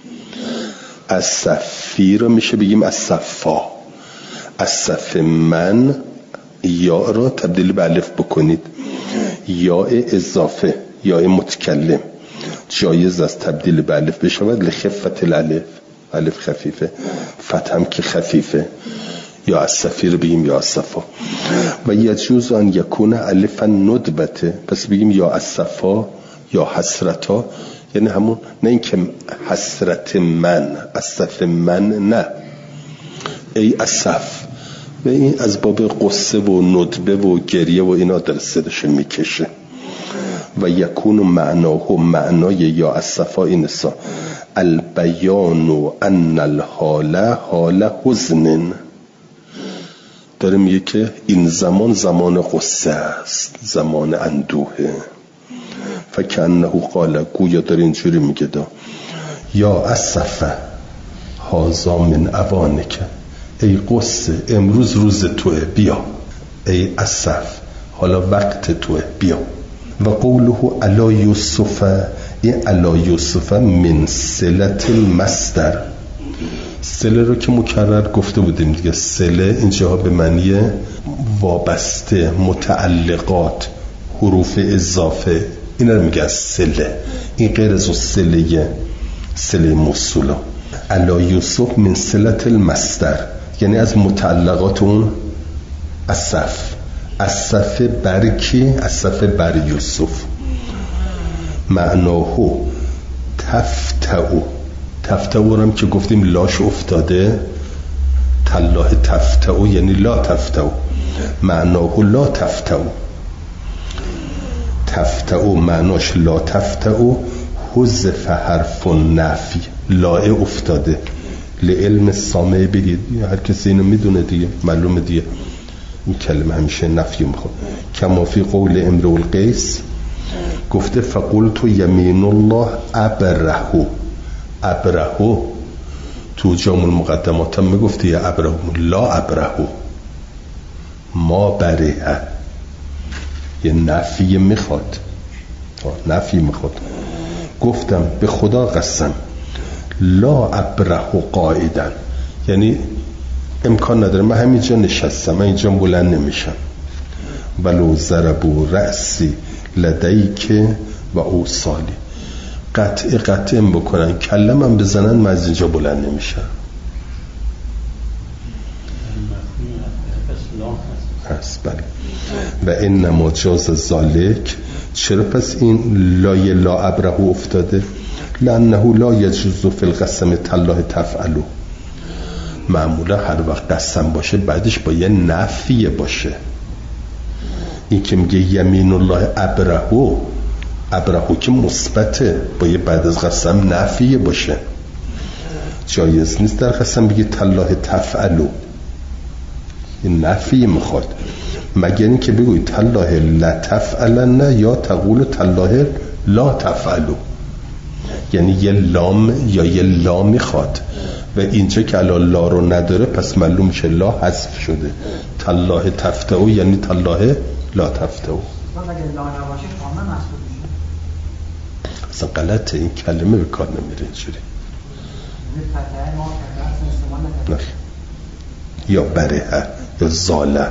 الصفی رو میشه بگیم الصفا. الصف من یا را تبدیل به الف بکنید، یا اضافه یا متکلم جایز است تبدیل به الف بشود لخفت الالف، الف خفیفه، فتح هم که خفیفه. یا الصفی رو بگیم یا الصفا. و یجوز ان یکون الفا ندبته، پس بگیم یا الصفا یا حسرتا، یعنی همون، نه اینکه حسرت من، الصف من، نه ای الصف. و این از باب قصه و ندبه و گریه و اینا در صدش میکشه. و یکون معناه، معنای یا الصفا اینسا البیان ان الحال حال حزن. داره میگه که این زمان زمان قصه است، زمان اندوهه. فکأنه قال، گویا داره اینجوری میگه دا یا اسفه هازا من اوانک، ای قصه امروز روز توه بیا، ای اسف حالا وقت توه بیا. و قوله علی یوسف، این علی یوسف من صلت المصدر، صله رو که مکرر گفته بودیم دیگه، صله اینجا به معنی وابسته، متعلقات، حروف اضافه، این رو میگه صله، این غیر از صله موصوله. علی یوسف من صلت المصدر یعنی از متعلقات اون اسف بر کی؟ اسف بر یوسف. معناه تفتعو رو هم که گفتیم لاش افتاده، تالله تفتعو یعنی لا تفتعو، معناه لا تفتعو معناش لا تفتعو، حذف حرف نفی، لا افتاده، لعلم سامع بگید، هر کسی اینو میدونه دیگه، معلومه دیگه، این کلمه همیشه نفی میخواد. کما فی قول امرؤ القیس گفته فقلت یمین الله ابرهو، تو جامع المقدمات هم میگفته یا ابرهو لا ابرهو، ما بره، یه نفی میخواد. گفتم به خدا قسم لا ابرهو قاعدن، یعنی امکان نداره من همینجا نشستم، من اینجا بلند نمیشم. ولو ضربوا رأسی لدیک و اوصالی، قطع بکنن کلمم بزنن من از اینجا بلند نمیشم. هست بله. و انما جاز ذالک، چرا پس این لای لا ابره افتاده؟ لانه لا یجوز فی القسم تالله تفعلوا، معمولا هر وقت قسم باشه بعدش با یه نفی باشه. این که میگه یمین الله ابرهو که مثبته، با یه بعد از قسم نفی باشه. جایز نیست در قسم بگی تالله تفعلوا، این نفی میخواد، مگر این که بگوی تالله لا تفعلن یا تقول تالله لا تفعلوا، یعنی یه لام یا یه لا میخواد. و اینجا که الان لا رو نداره پس معلوم میشه لا حذف شده، تالله تفتعو یعنی تالله لا تفتعو. اگه لا نباشه کاملا محسوب میشه. اصلا غلطه، این کلمه به کار نمیره اینجوری. یا بره یا زاله.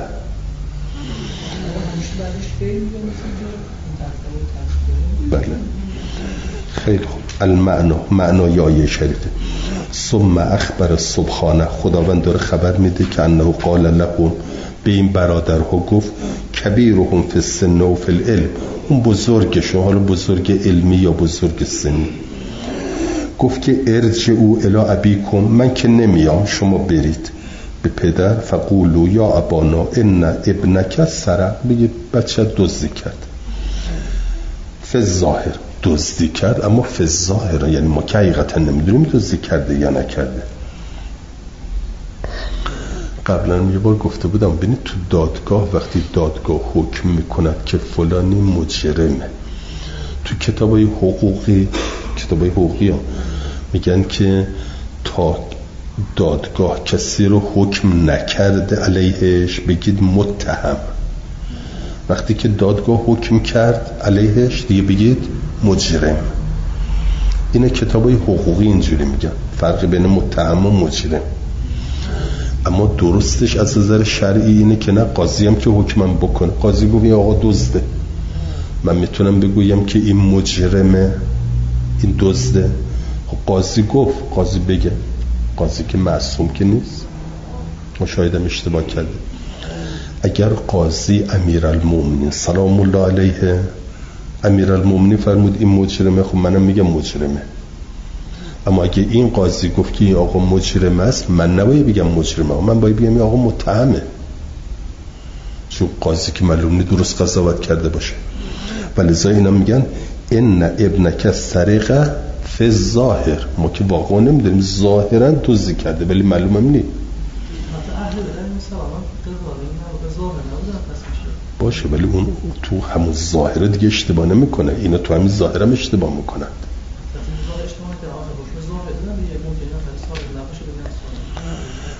بله خیلی خوب. المعنی یا شریفه. ثم اخبر سبحانه، خداوند داره خبر میده که انه قال لهم، به این برادرها گفت کبیرهم فی السن و فی العلم، اون بزرگشون، حالا بزرگ علمی یا بزرگ سنی، گفت که ارجعوا الی ابیکم، من که نمیام شما برید به پدر، فقولوا یا ابانا ان ابنک سرق، بگید بچه دزدی کرد. فی الظاهر دزدی کرد، اما فی الظاهر یعنی ما که حقیقتا نمیدونیم دزدی کرده یا نکرده. قبلا یه بار گفته بودم ببینید تو دادگاه وقتی دادگاه حکم میکند که فلانی مجرمه، تو کتابای حقوقی ها میگن که تا دادگاه کسی رو حکم نکرده علیهش بگید متهم، وقتی که دادگاه حکم کرد علیهش دیگه بگید مجرم. اینه کتابای حقوقی اینجوری میگن، فرق بین متهم و مجرم. اما درستش از نظر شرعی اینه که نه، قاضی هم که حکمم بکنه، قاضی گوید آقا دزده، من میتونم بگویم که این مجرمه، این دزده، قاضی گفت، قاضی بگه، قاضی که معصوم که نیست، مشاهدم اشتباه کرده. اگر قاضی امیرالمومنین سلام الله علیه، امیرالمومنین فرمود این مجرمه، خب منم میگم مجرمه. اما اگه این قاضی گفت که این آقا مجرم است، من نباید بگم مجرمه، من باید بگم این آقا متهمه، چون قاضی که معلوم نیست درست قضاوت کرده باشه. ولذا اینا میگن ان ابنک سرقه فی الظاهر، ما که واقعا نمیدونیم ظاهرا دزدی کرده ولی معلومه نیست. باشه ولی اون تو همون ظاهره دیگه اشتباه نمیکنه، اینا تو همین ظاهره هم اشتباه میکنن.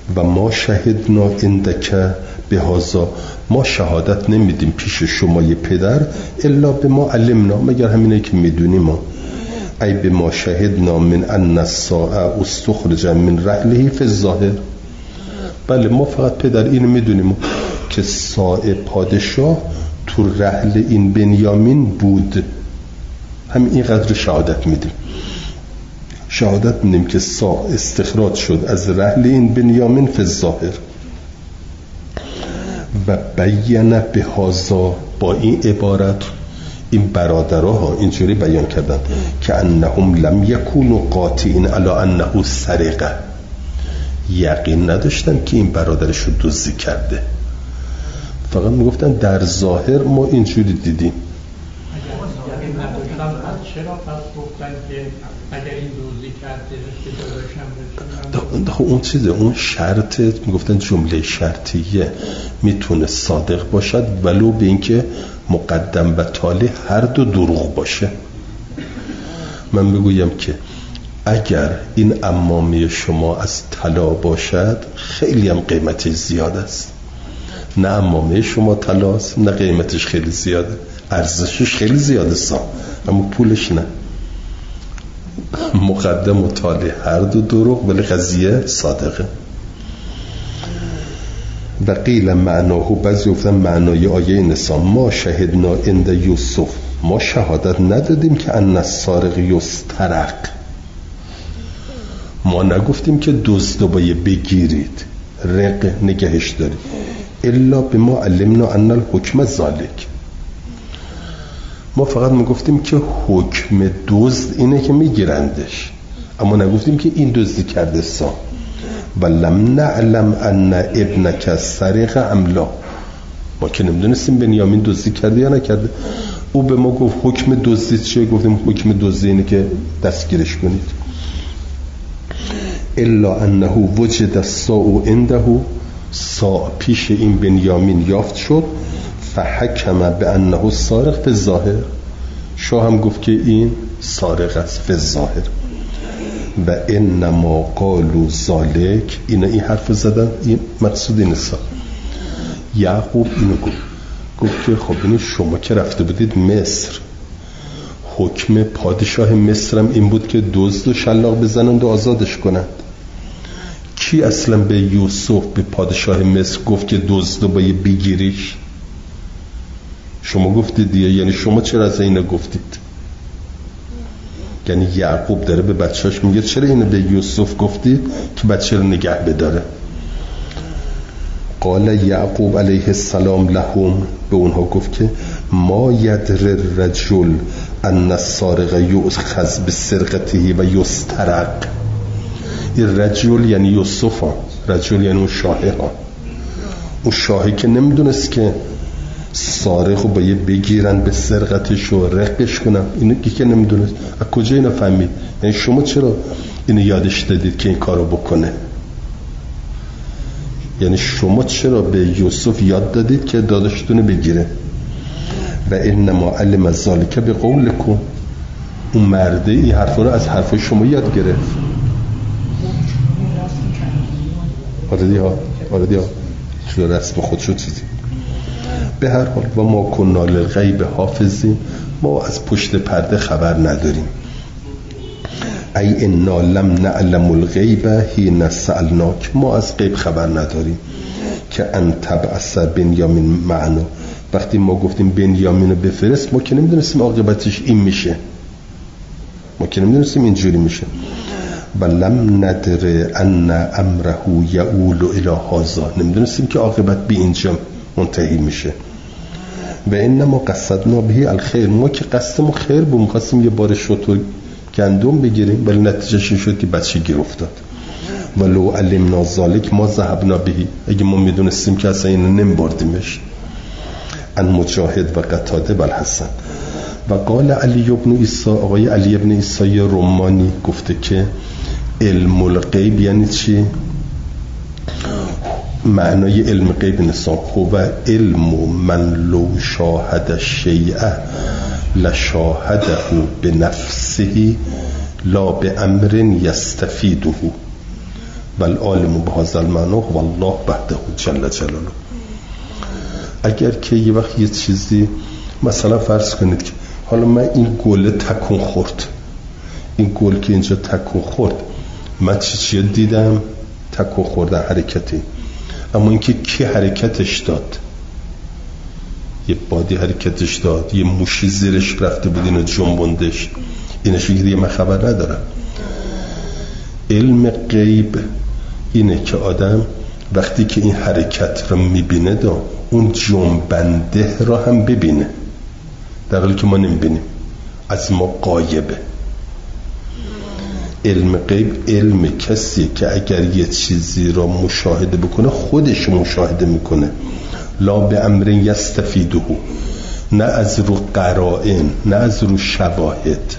و ما شهدنا عندک بهذا، ما شهادت نمیدیم پیش شمای پدر الا به ما علمنا، مگر همینه که میدونیم ما. ای به ما شهدنا من ان الساعه استخرج من رحله فی الظاهر، بله ما فقط پدر اینو میدونیم که ساعه پادشاه تو رحل این بنیامین بود، همین اینقدر شهادت میدیم. شهادت میدیم که ساعه استخراج شد از رحل این بنیامین فی الظاهر. و بیان به هذا، با این عبارت این برادرها اینجوری بیان کردن که انهم لم یکونوا قاطعین علی انه سرقه، یقین نداشتن که این برادرش رو دزدی کرده، فقط میگفتن در ظاهر ما اینجوری دیدیم. چرا پس گفتن که اگر این دزدی کرده که داداشم اون چیزه، اون شرط میگفتن جمله شرطیه میتونه صادق باشد ولو به اینکه مقدم و تالی هر دو دروغ باشه. من بگویم که اگر این عمامه شما از طلا باشد خیلی هم قیمتش زیاد است، نه عمامه شما طلاست نه قیمتش خیلی زیاده، ارزشش خیلی زیاده اما پولش نه. مقدم و تالی هر دو دروغ ولی قضیه صادقه. و قیل معناه، بعضی گفتن معنای آیه نسا ما شهدنا عند یوسف، ما شهادت ندادیم که ان السارق یسترق، ما نگفتیم که دزد رو باید بگیرید رق نگهش دارید، الا به ما علمنا ان الحکم ذالک، ما فقط میگفتیم که حکم دزد اینه که میگیرندش، اما نگفتیم که این دزدی کرده سا. و لم نعلم ان ابنک سرق ام لا، ما که نمیدونستیم بنیامین دزدی کرده یا نکرده. او به ما گفت حکم دزدی چیه؟ گفتیم حکم دزدی اینه که دستگیرش کنید. الا انه وجد الساع عنده، ساع پیش این بنیامین یافت شد، فحکم بانه سارق فی الظاهر، شاه هم گفت که این سارق است فی الظاهر. و انما قالوا ذلک، این حرف زدن، این مقصود نیست. یعقوب اینو گفت که خب این شما که رفته بودید مصر، حکم پادشاه مصرم این بود که دزد و شلاق بزنند و آزادش کنند. کی اصلا به یوسف به پادشاه مصر گفت که دزد رو باید بگیریش؟ شما گفتید دیگه، یعنی شما چرا از اینو گفتید؟ یعنی یعقوب داره به بچه‌اش میگه چرا اینو به یوسف گفتید که بچه رو نگه بداره. قال یعقوب علیه السلام لهم، به اونها گفت که ما یدر الرجل ان السارق یؤخذ بسرقته و یسترق. این رجل یعنی یوسف ها، رجل یعنی اون شاهه ها، اون شاهی که نمیدونست که سارق رو باید بگیرن به سرقتش و رقش کنن، اینو که نمیدونست. از کجا اینو فهمید؟ یعنی شما چرا اینو یادش دادید که این کارو بکنه؟ یعنی شما چرا به یوسف یاد دادید که داداشتونه بگیره؟ و انما علم ذالک به قولکم، اون مرده این حرفا رو از حرفای شما یاد گرفت. آره ها چرا رسم خودشو چیزی. به هر حال و ما کنا للغیب حافظین، ما از پشت پرده خبر نداریم. ای انا لم نعلم الغیب حین سألناک، ما از غیب خبر نداریم که ان تبعث بنیامین معنا، وقتی ما گفتیم بنیامین رو بفرست ما که نمیدونستیم عاقبتش این میشه، ما که نمیدونستیم اینجوری میشه. و لم ندر ان امره یؤول الی هذا، نمیدونستیم که عاقبت به اینجا منتهی میشه. و انما قصدنا به الخیر، ما که قصدمون خیر بود، می‌خواستیم یه بار شتر گندم بگیریم ولی نتیجهش این شد که بچه گیر افتاد. ولو علمنا ذلک ما ذهبنا به، اگه ما میدونستیم که اصلا اینو نمیبردیمش. ان مجاهد و قتاده و الحسن. و قال علی ابن عیسی، آقای علی ابن عیسی رمانی گفته که علم الغیب یعنی چی؟ معنای علم غیب نسان هو علم من لو شاهد الشیء لشاهده بنفسه لا به امر یستفیده. والعالم بهذا المعنى هو الله وحده جل جلاله. اگر که یه وقت یه چیزی مثلا فرض کنید که حالا من این گل تکون خورد، این گل که اینجا تکون خورد، من چی دیدم؟ تکون خوردن، حرکتی. اما اینکه کی حرکتش داد؟ یه بادی حرکتش داد، یه موشی زیرش رفته بود اینو جنبوندش، اینش دیگه من خبر ندارم. علم غیب اینه که آدم وقتی که این حرکت رو میبینه اون جنبنده را هم ببینه، در حالی که ما نمیبینیم، از ما غایبه. علم غیب علم کسیه که اگر یه چیزی را مشاهده بکنه خودش مشاهده میکنه، لا به امر یستفیده، نه از رو قرائن، نه از رو شواهد.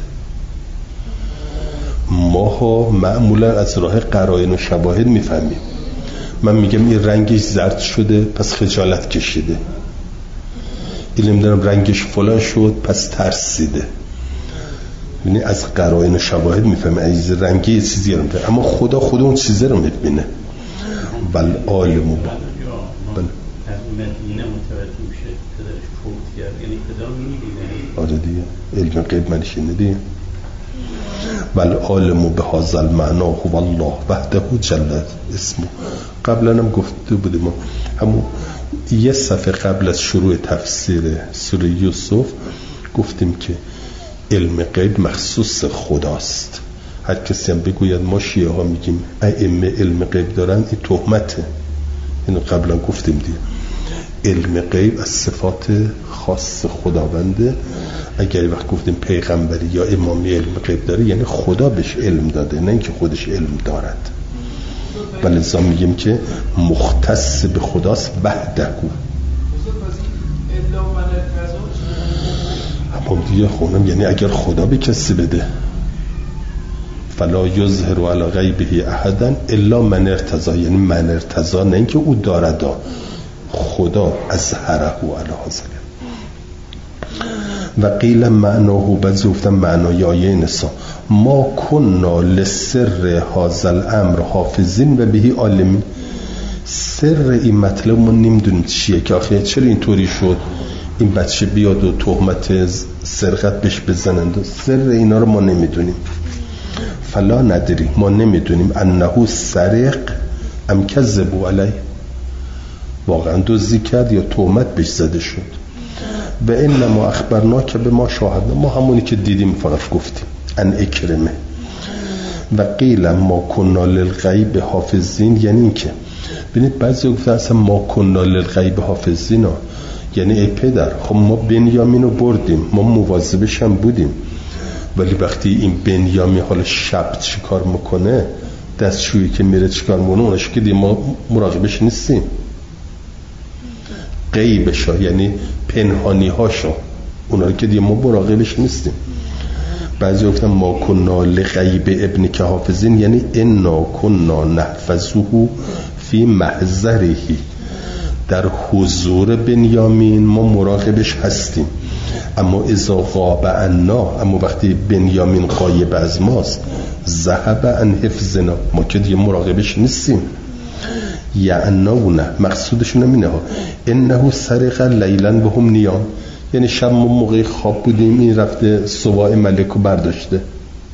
ماها معمولا از راه قرائن و شواهد میفهمیم. من میگم این رنگش زرد شده پس خجالت کشیده، این نمیدونم رنگش فلان شد پس ترسیده. یعنی از قرائن و شواهد میفهمه از رنگی یه چیزی رو میفهمه، اما خدا اون چیزی رو میبینه. بل عالم بل مدینه متوجه میشه پدرش فوت کرد، یعنی پدر میبینه. آره دیگه، علم غیب منش اینه دیگه. بل عالم بهذا المعنى هو الله وحده جل اسمه. قبلا هم گفته بودیم، همون یه صفحه قبل از شروع تفسیر سوره یوسف گفتیم که علم غیب مخصوص خداست. هر کسی هم بگوید ما شیعه ها میگیم ائمه علم غیب دارن، این تهمته. اینو قبلا گفتیم دیگه. علم غیب از صفات خاص خداونده. اگر وقت گفتیم پیغمبری یا امامی علم غیب داره یعنی خدا بهش علم داده، نه اینکه خودش علم دارد. ولذا میگیم که مختص به خداست وحده. اما دیگه خونم یعنی اگر خدا به کسی بده، فلا یظهر علی غیبه احدا الا من ارتضی، یعنی من ارتضی، نه اینکه او دارد، خدا اظهره علی حاضر. و قیل معناه، بعضی گفتن معنای آیه نسا، ما کنا لسر هذا الامر حافظین و بهی عالمین. سر این مطلب ما نمیدونیم چیه که آخه چرا اینطوری شد این بچه بیاد و تهمت سرقت بهش بزنند. سر اینا رو ما نمیدونیم. فلا ندری، ما نمیدونیم انه سرق ام کذبوا علیه، واقعا دزدی کرد یا تهمت بهش زده شد. و انما اخبرنا که به ما شاهدنا، ما همونی که دیدیم فقط گفتیم. ان اکرمه. و قیل ما کنا للغیب حافظین، یعنی این که ببینید بعضی گفتن اصلا ما کنا للغیب حافظین یعنی ای پدر، خب ما بنیامین رو بردیم، ما مواظبش هم بودیم، ولی وقتی این بنیامی حالا شب چیکار میکنه، دستشویی که میره چیکار میکنه، اونش که دیگه ما مراقبش نیستیم. غیبشا یعنی پنهانی هاشو، اونا رو که دیگه ما مراقبش نیستیم. بعضی گفتن ما کنا لغیب ابن که حافظین، یعنی انا کنا نحفظه فی محضره، در حضور بنیامین ما مراقبش هستیم. اما اذا غاب عنا، اما وقتی بنیامین غایب از ماست، ذهب عن حفظنا، ما که دیگه مراقبش نیستیم. یعنونه، مقصودشون همینه ها، انه سرق لیلا به هم نیام، یعنی شب ما موقع خواب بودیم این رفته سواع ملکو برداشته.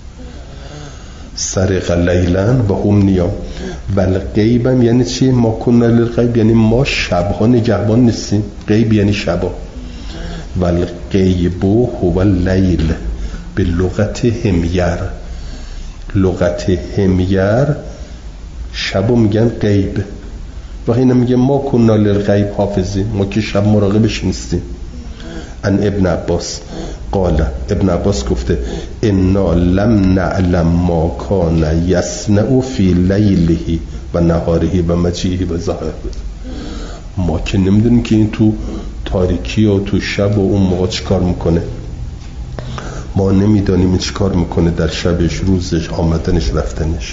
سرق لیلا به هم نیام. ولی غیبم یعنی چی؟ ما کنا للغیب، یعنی ما شبها نگهبان نیستیم. غیب یعنی شبها. ولی غیبو هو لیل به لغت همیر. لغت همیر شبو میگن غیب. و اینا میگه ما کنا للغیب حافظین، ما که شب مراقبش نیستیم. ان ابن عباس قال، ابن عباس گفته انا لم نعلم ما کان یصنع فی لیله و نهاره و مجیه و ظهره. ما که نمیدونیم که این تو تاریکی و تو شب و اون موقع چی کار میکنه. ما نمیدانیم این چی کار میکنه در شبش، روزش، آمدنش، رفتنش.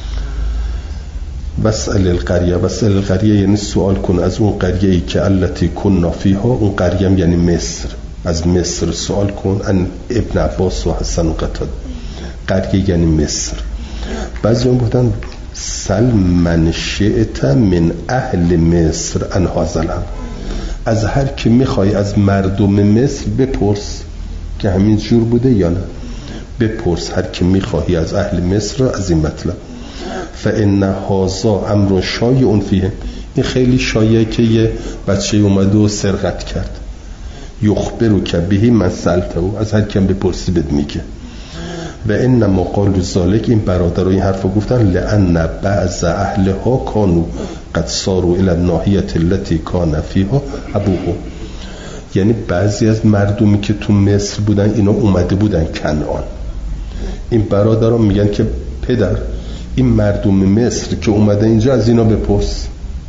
واسأل القریه یعنی سوال کن از اون قریه‌ای که التی کنا فیها، اون قریه یعنی مصر، از مصر سوال کن. ان ابن عباس و حسن و قتاده. قریه یعنی مصر. بعضی هم گفتن سل من شئت من اهل مصر ان هذا الامر، از هر کی میخوای از مردم مصر بپرس که همین جور بوده یا نه، بپرس هر کی میخواهی از اهل مصر از این مطلب. فان هذا امر شایع فیه، این خیلی شایعه که یه بچه اومده و سرقت کرد. یخبرو که بهی من سألته، از هر کیم بپرسی بهت میگه. و انما قالوا ذلک، این برادرها این حرفو گفتن لان بعض اهلها کانوا قد صاروا الى الناحیه التي کان فیها ابوه، یعنی بعضی از مردمی که تو مصر بودن اینا اومده بودن کنعان. این برادران میگن که پدر این مردم مصر که اومده اینجا از اینا بپرس.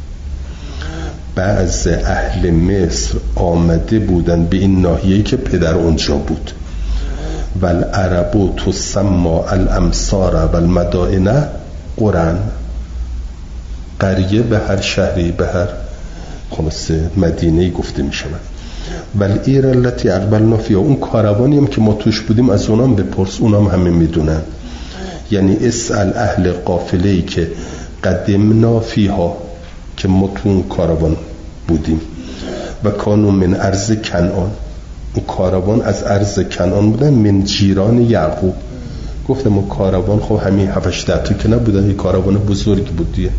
بعض اهل مصر آمده بودن به این ناحیه‌ای که پدر اونجا بود. والعرب تسمى الامصار والمدائن قرن، قریه به هر شهری به هر خلاصه مدینه‌ای گفته می شود. والعیر التي اقبلنا فيها، اون کاروانی هم که ما توش بودیم از اونام بپرس، اونام همه میدونن. یعنی اسأل اهل قافله‌ای که قدمنا فیها، که ما تو اون کاروان بودیم. و کانو من ارض کنعان، اون کاروان از ارض کنعان بودن، من جیران یعقوب. گفتم اون کاروان خب همین 7-8 تا که نبودن، یه کاروان بزرگ بود دیگه.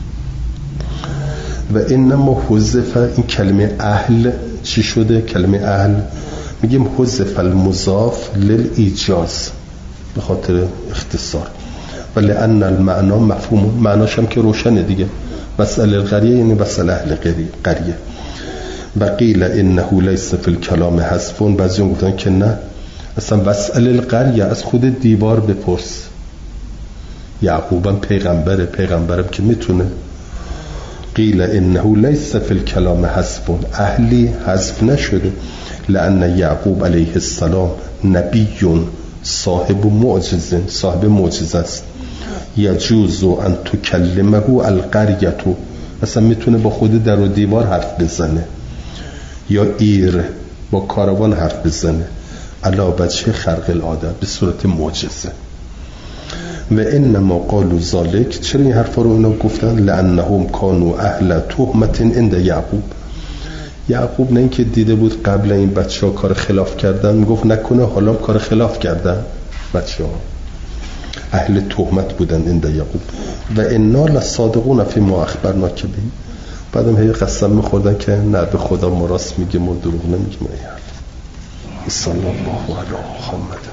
و انما حذف، این کلمه اهل چی شده؟ کلمه اهل میگیم حذف المضاف للایجاز، به خاطر اختصار. ولی ان المعنا مفهوم، معناش هم که روشنه دیگه. وسأل القریه یعنی وسأل اهل قریه. و قیل انه لیس فی الکلام حذف، بعضیان گفتن که نه، اصلا وسأل القریه از خود دیوار بپرس. یعقوبم پیغمبرم که میتونه. قیل انه لیس فی الکلام حذف، اهلی حذف نشده. لأن یعقوب علیه السلام نبی صاحب معجزه است. یجوز ان تکلمه القریه، اصلا میتونه با خود در و دیوار حرف بزنه، یا ایر با کاروان حرف بزنه، علا وجه خرق العاده، به صورت معجزه. و انما قالوا ذلک، چرا این حرفا رو اینا گفتن؟ لانهم كانوا اهل تهمت عند یعقوب نه اینکه دیده بود قبل این بچه‌ها کار خلاف کردن، میگفت نکنه حالا کار خلاف کردن بچه‌ها، اهل تهمت بودن عند یعقوب. و انا لصادقون فی ما اخبرناک به، بعدم هی قسم می‌خوردن که نه به خدا ما راست میگیم و دروغ نمیگیم. صلی الله علی محمد.